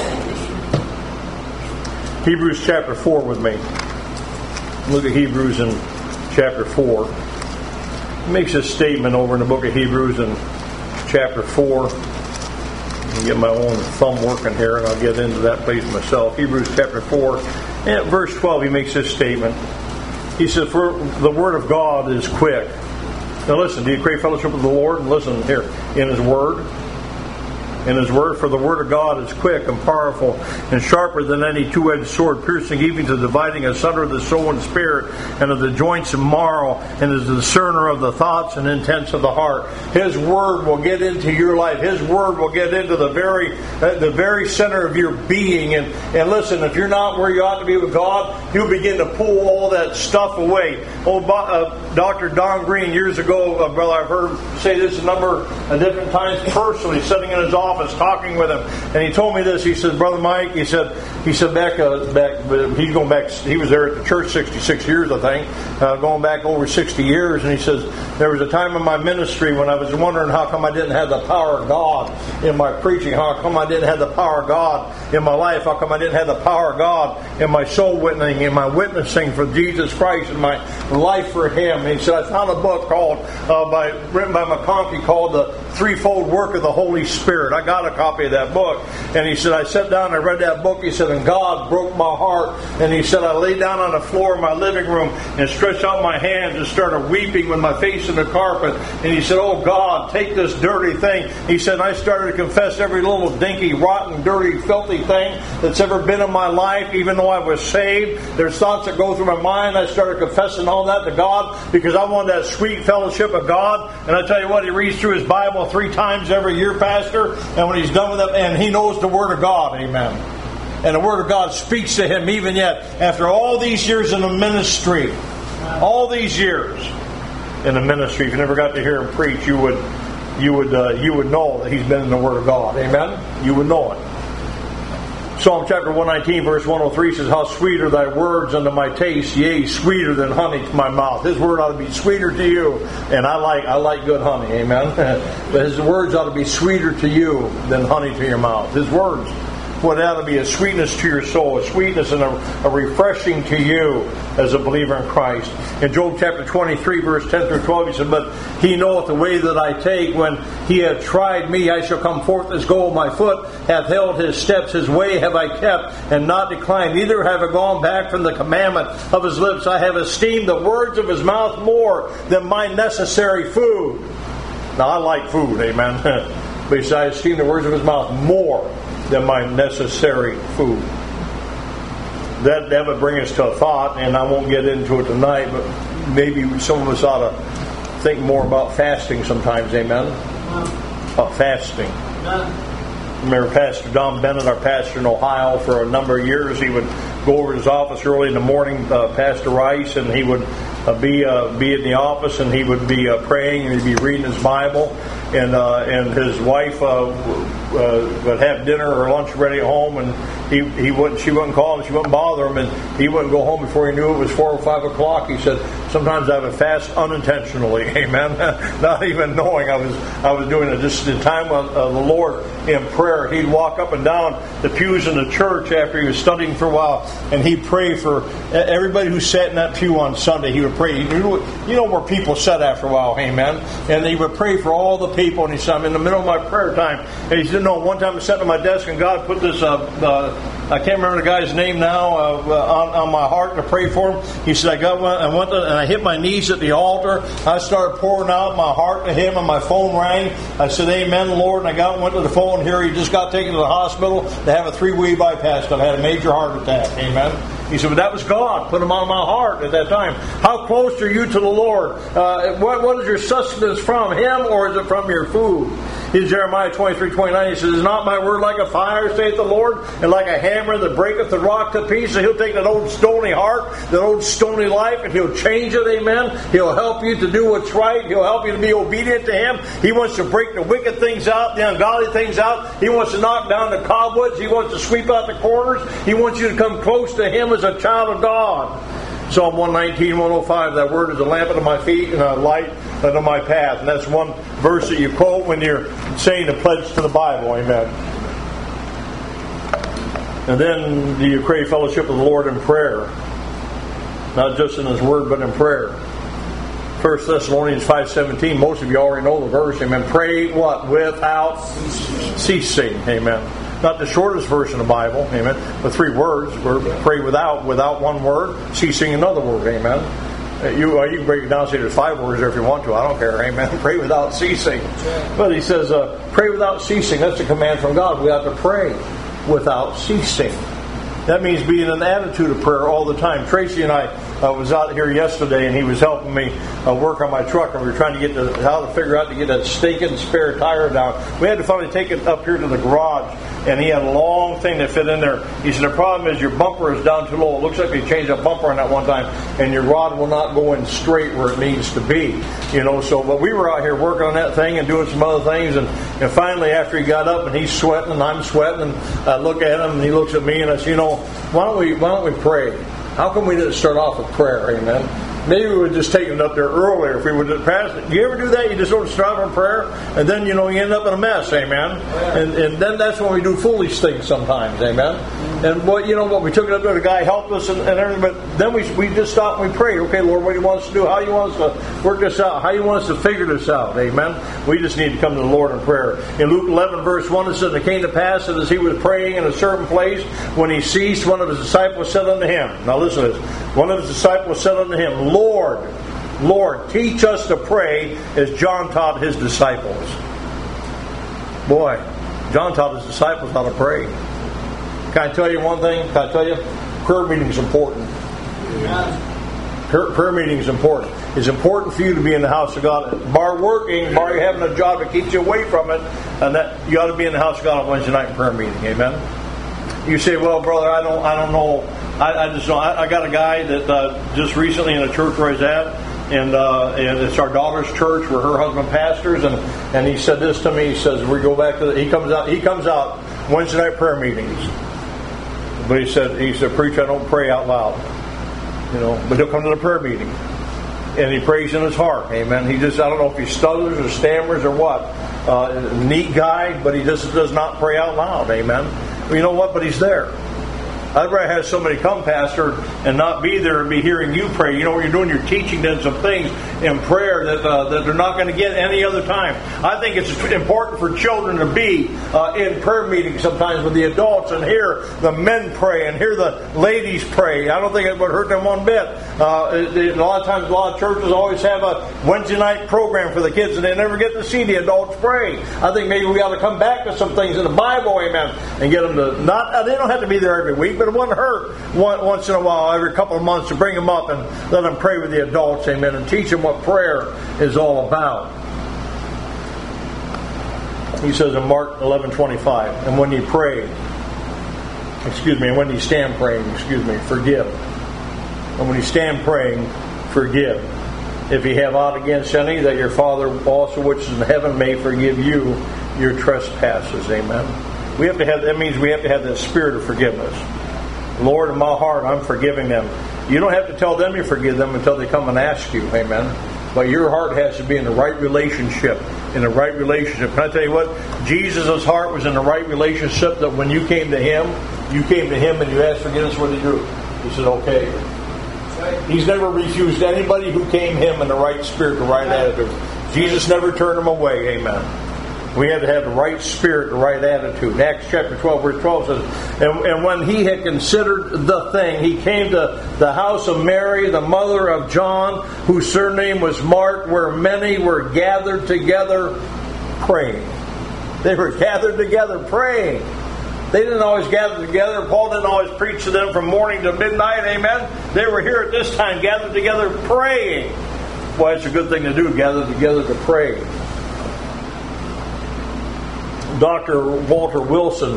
Hebrews chapter four with me. Look at Hebrews in chapter four. He makes a statement over in the book of Hebrews in chapter four. I'll get my own thumb working here and I'll get into that place myself. Hebrews chapter four. And at verse twelve he makes this statement. He says, for the word of God is quick. Now listen, do you crave fellowship with the Lord? Listen here, in His Word. In His Word, for the Word of God is quick and powerful and sharper than any two-edged sword, piercing even to dividing asunder of the soul and spirit and of the joints and marrow, and is the discerner of the thoughts and intents of the heart. His Word will get into your life. His Word will get into the very uh, the very center of your being. And, and listen, if you're not where you ought to be with God, He'll begin to pull all that stuff away. Oh, uh, Doctor Don Green, years ago, uh, brother, I've heard him say this a number of different times personally, sitting in his office. Office talking with him, and he told me this. He said, "Brother Mike," he said, "He said back, uh, back. He's going back. He was there at the church sixty-six years, I think, uh, going back over sixty years." And he says, "There was a time in my ministry when I was wondering how come I didn't have the power of God in my preaching. How come I didn't have the power of God in my life? How come I didn't have the power of God in my soul witnessing, in my witnessing for Jesus Christ, and my life for Him?" And he said, "I found a book called uh, by written by McConkie called The Threefold Work of the Holy Spirit. I got a copy of that book." And he said, "I sat down and I read that book." He said, "And God broke my heart." And he said, "I laid down on the floor of my living room and stretched out my hands and started weeping with my face in the carpet." And he said, "Oh God, take this dirty thing." He said, and I started to confess every little dinky, rotten, dirty, filthy thing that's ever been in my life, even though I was saved. There's thoughts that go through my mind. I started confessing all that to God because I wanted that sweet fellowship of God. And I tell you what, he reads through his Bible three times every year, Pastor. And when he's done with it, and he knows the Word of God, amen. And the Word of God speaks to him even yet after all these years in the ministry. All these years in the ministry. If you never got to hear him preach, you would you would uh, you would know that he's been in the Word of God, amen. You would know it. Psalm chapter one nineteen, verse one oh three says, "How sweet are thy words unto my taste, yea, sweeter than honey to my mouth." His word ought to be sweeter to you. And I like I like good honey, amen. But his words ought to be sweeter to you than honey to your mouth. His words would ought to be a sweetness to your soul, a sweetness and a, a refreshing to you as a believer in Christ. In Job chapter twenty-three, verse ten through twelve, he said, "But he knoweth the way that I take. When he hath tried me, I shall come forth as gold. My foot hath held his steps. His way have I kept, and not declined. Neither have I gone back from the commandment of his lips. I have esteemed the words of his mouth more than my necessary food." Now, I like food, amen. But he said, "I esteem the words of his mouth more than my necessary food." That, that would bring us to a thought, and I won't get into it tonight, but maybe some of us ought to think more about fasting sometimes, amen? About fasting. Remember Pastor Don Bennett, our pastor in Ohio, for a number of years, he would go over to his office early in the morning, uh, Pastor Rice, and he would uh, be uh, be in the office, and he would be uh, praying, and he'd be reading his Bible, and uh, and his wife uh, uh, would have dinner or lunch ready at home, and he he wouldn't she wouldn't call him, she wouldn't bother him, and he wouldn't go home before he knew it was four or five o'clock. He said, sometimes I would fast unintentionally, amen, not even knowing I was I was doing it. Just in time of uh, the Lord in prayer, he'd walk up and down the pews in the church after he was studying for a while, and he'd pray for everybody who sat in that pew on Sunday. He would pray. You know, you know where people sat after a while, amen, and he would pray for all the people. And he said, I'm in the middle of my prayer time, and he said, no, one time I sat at my desk, and God put this uh, uh, I can't remember the guy's name now, uh, on, on my heart to pray for him. He said, I got one, I went to, and I hit my knees at the altar. I started pouring out my heart to him, and my phone rang. I said, amen, Lord. And I got went to the phone here. He just got taken to the hospital to have a three-way bypass. I've had a major heart attack. Amen. He said, but that was God. Put him on my heart at that time. How close are you to the Lord? Uh, what, what is your sustenance from Him, or is it from your food? In Jeremiah twenty-three twenty-nine, he says, is not my word like a fire, saith the Lord, and like a hammer that breaketh the rock to pieces? He'll take that old stony heart, that old stony life, and He'll change it, amen. He'll help you to do what's right. He'll help you to be obedient to Him. He wants to break the wicked things out, the ungodly things out. He wants to knock down the cobwebs. He wants to sweep out the corners. He wants you to come close to Him as a child of God. Psalm one nineteen, one oh five, that word is a lamp unto my feet and a light unto my path. And that's one verse that you quote when you're saying the pledge to the Bible. Amen. And then do you crave fellowship with the Lord in prayer? Not just in His Word, but in prayer. First Thessalonians five seventeen, most of you already know the verse. Amen. Pray what? Without ceasing. Amen. Not the shortest verse in the Bible, amen, but three words. We're pray without, without one word, ceasing another word, amen. You uh, you can break it down and say there's five words there if you want to. I don't care, amen. Pray without ceasing. But he says, uh, pray without ceasing. That's a command from God. We have to pray without ceasing. That means be in an attitude of prayer all the time. Tracy and I uh, was out here yesterday, and he was helping me uh, work on my truck, and we were trying to get the, how to figure out to get that stinking spare tire down. We had to finally take it up here to the garage, and he had a long thing that fit in there. He said, the problem is your bumper is down too low. It looks like we changed a bumper on that one time, and your rod will not go in straight where it needs to be. You know, so, but we were out here working on that thing and doing some other things, and, and finally after he got up and he's sweating and I'm sweating, and I look at him and he looks at me and I said, you know, why don't we, why don't we pray? How come we didn't start off with prayer? Amen. Maybe we would just take it up there earlier if we would have passed it. Do you ever do that? You just don't start with prayer, and then, you know, you end up in a mess, amen? And and then that's when we do foolish things sometimes, amen? And what, you know, what we took it up there, the guy helped us and, and everything, but then we we just stopped and we prayed. Okay, Lord, what do you want us to do? How do you want us to work this out? How do you want us to figure this out, amen? We just need to come to the Lord in prayer. In Luke eleven, verse one, it says, it came to pass that as he was praying in a certain place, when he ceased, one of his disciples said unto him, now listen to this, one of his disciples said unto him, Lord, Lord, teach us to pray as John taught his disciples. Boy, John taught his disciples how to pray. Can I tell you one thing? Can I tell you? Prayer meeting is important. Prayer, prayer meeting is important. It's important for you to be in the house of God. Bar working, bar you having a job that keeps you away from it, and that you ought to be in the house of God on Wednesday night in prayer meeting. Amen? You say, well, brother, I don't I don't know. I, I just know. I, I got a guy that uh, just recently in a church where he's at, and, uh, and it's our daughter's church where her husband pastors, and, and he said this to me. He says, we go back to the, he comes out he comes out Wednesday night prayer meetings. But he said, he said, preacher, I don't pray out loud. You know, but he'll come to the prayer meeting. And he prays in his heart. Amen. He just, I don't know if he stutters or stammers or what. Uh, neat guy, but he just does not pray out loud. Amen. Well, you know what? But he's there. I'd rather have somebody come, Pastor, and not be there and be hearing you pray. You know what you're doing? You're teaching them some things in prayer that uh, that they're not going to get any other time. I think it's important for children to be uh, in prayer meetings sometimes with the adults and hear the men pray and hear the ladies pray. I don't think it would hurt them one bit. Uh, it, it, a lot of times, a lot of churches always have a Wednesday night program for the kids, and they never get to see the adults pray. I think maybe we ought to come back to some things in the Bible, amen, and get them to not. They don't have to be there every week. But it wouldn't hurt once in a while, every couple of months, to bring them up and let them pray with the adults, amen, and teach them what prayer is all about. He says in Mark eleven twenty-five, and when you pray, excuse me, and when you stand praying, excuse me, forgive. And when you stand praying, forgive. If you have aught against any, that your Father also which is in heaven may forgive you your trespasses. Amen. We have to have, that means we have to have that spirit of forgiveness. Lord, in my heart, I'm forgiving them. You don't have to tell them you forgive them until they come and ask you. Amen. But your heart has to be in the right relationship. In the right relationship. Can I tell you what? Jesus' heart was in the right relationship, that when you came to Him, you came to Him and you asked forgiveness. What did He do? He said, okay. He's never refused anybody who came to Him in the right spirit, the right attitude. Jesus never turned them away. Amen. We have to have the right spirit, the right attitude. Acts chapter twelve, verse twelve says, and, and when he had considered the thing, he came to the house of Mary, the mother of John, whose surname was Mark, where many were gathered together praying. They were gathered together praying. They didn't always gather together. Paul didn't always preach to them from morning to midnight. Amen. They were here at this time, gathered together praying. Well, it's a good thing to do, gather together to pray. Doctor Walter Wilson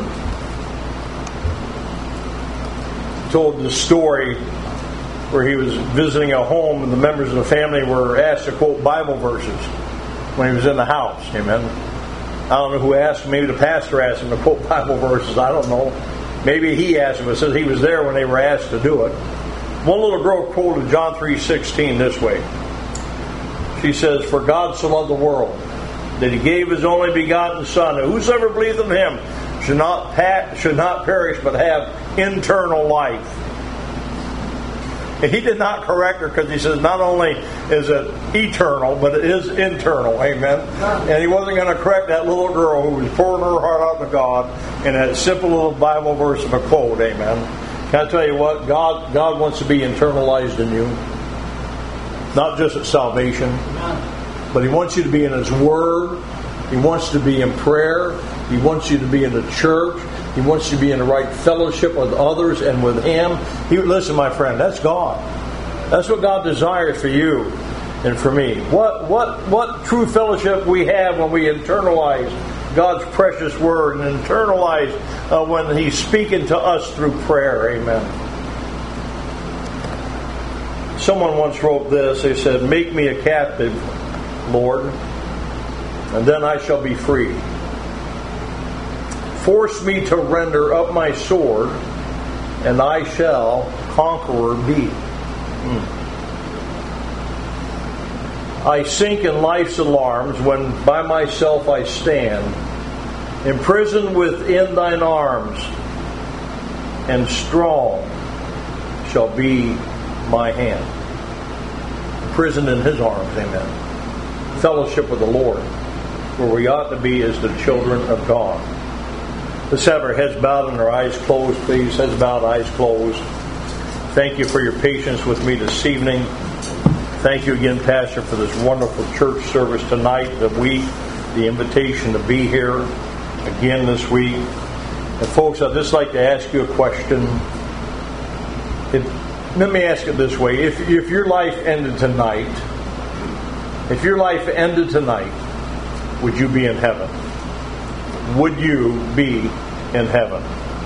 told the story where he was visiting a home and the members of the family were asked to quote Bible verses when he was in the house. Amen. I don't know who asked him. Maybe the pastor asked him to quote Bible verses. I don't know. Maybe he asked him. It says he was there when they were asked to do it. One little girl quoted John three sixteen this way. She says, "For God so loved the world, that He gave His only begotten Son, and whosoever believeth in Him should not pa- should not perish, but have eternal life." And he did not correct her, because he says not only is it eternal, but it is internal. Amen. And he wasn't going to correct that little girl who was pouring her heart out to God in that simple little Bible verse of a quote. Amen. Can I tell you what? God, God wants to be internalized in you. Not just at salvation, but He wants you to be in His Word. He wants you to be in prayer. He wants you to be in the church. He wants you to be in the right fellowship with others and with Him. He, listen, my friend, that's God. That's what God desires for you and for me. What what what true fellowship we have when we internalize God's precious Word and internalize uh, when He's speaking to us through prayer. Amen. Someone once wrote this. They said, "Make me a captive, Lord, and then I shall be free. Force me to render up my sword, and I shall conqueror be. Hmm. I sink in life's alarms when by myself I stand, imprisoned within Thine arms, and strong shall be my hand." Imprisoned in His arms, amen. Fellowship with the Lord, where we ought to be as the children of God. Let's have our heads bowed and our eyes closed, please. Heads bowed, eyes closed. Thank you for your patience with me this evening. Thank you again, Pastor, for this wonderful church service tonight, the week, the invitation to be here again this week. And folks, I'd just like to ask you a question. It, let me ask it this way. If, if your life ended tonight, if your life ended tonight, would you be in heaven? Would you be in heaven?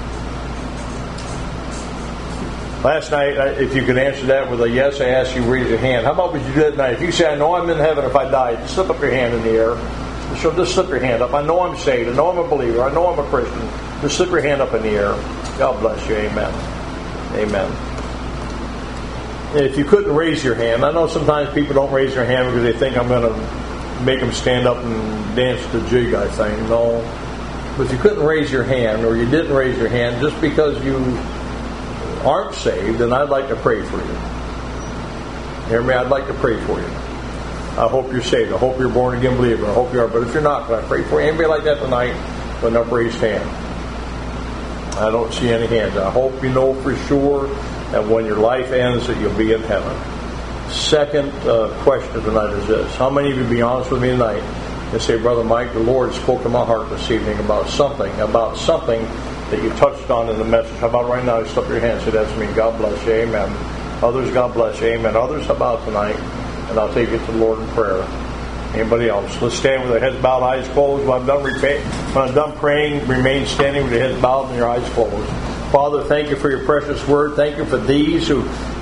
Last night, if you could answer that with a yes, I asked you to raise your hand. How about would you do that tonight? If you say, "I know I'm in heaven if I die," just slip up your hand in the air. So just slip your hand up. I know I'm saved. I know I'm a believer. I know I'm a Christian. Just slip your hand up in the air. God bless you. Amen. Amen. If you couldn't raise your hand, I know sometimes people don't raise their hand because they think I'm going to make them stand up and dance the jig, I think. No. But if you couldn't raise your hand, or you didn't raise your hand just because you aren't saved, then I'd like to pray for you. Hear me? I'd like to pray for you. I hope you're saved. I hope you're born again believer. I hope you are. But if you're not, can I pray for you? Anybody like that tonight with an upraised hand? I don't see any hands. I hope you know for sure that when your life ends that you'll be in heaven. Second uh, question tonight is this. How many of you be honest with me tonight and say, "Brother Mike, the Lord spoke to my heart this evening about something, about something that you touched on in the message." How about right now? You slip your hand and say, "That's me." God bless you. Amen. Others, God bless you. Amen. Others, how about tonight? And I'll take you to the Lord in prayer. Anybody else? Let's stand with our heads bowed, eyes closed. When I'm done, repay, when I'm done praying, remain standing with your heads bowed and your eyes closed. Father, thank you for your precious word. Thank you for these who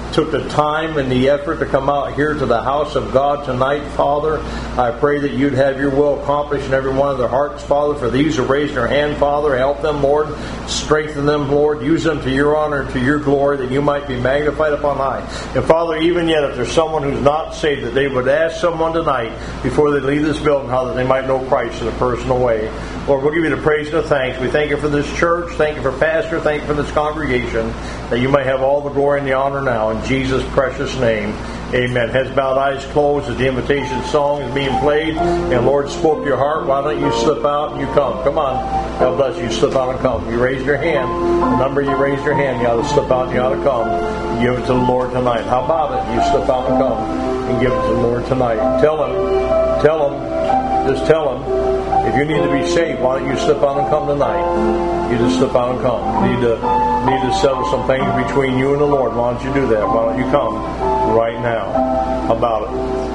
took the time and the effort to come out here to the house of God tonight, Father. I pray that you'd have your will accomplished in every one of their hearts, Father. For these who raised their hand, Father, help them, Lord. Strengthen them, Lord. Use them to your honor and to your glory, that you might be magnified upon high. And Father, even yet, if there's someone who's not saved, that they would ask someone tonight before they leave this building how that they might know Christ in a personal way. Lord, we'll give you the praise and the thanks. We thank you for this church. Thank you for Pastor. Thank you for this congregation. That you may have all the glory and the honor now. In Jesus' precious name, amen. Heads bowed, eyes closed as the invitation song is being played. And Lord spoke to your heart. Why don't you slip out and you come? Come on. God bless you. Slip out and come. You raised your hand. The number you raised your hand, you ought to slip out and you ought to come. Give it to the Lord tonight. How about it? You slip out and come and give it to the Lord tonight. Tell him. Tell him. Just tell him. If you need to be saved, why don't you slip out and come tonight? You just slip out and come. You need to need to settle some things between you and the Lord. Why don't you do that? Why don't you come right now? How about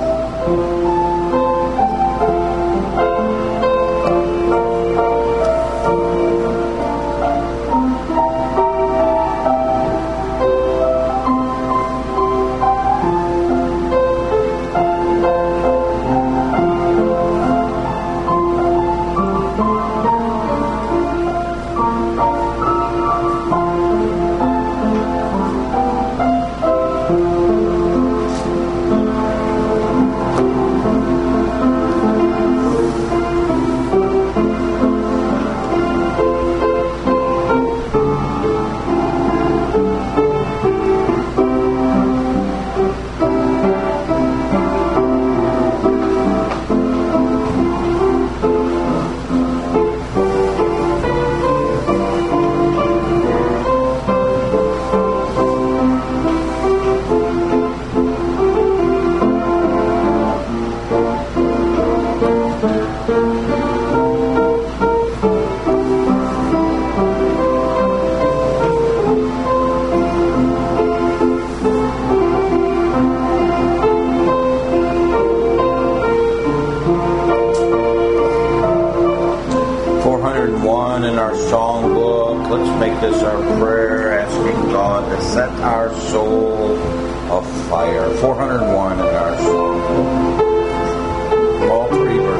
it? four hundred one in our song. All three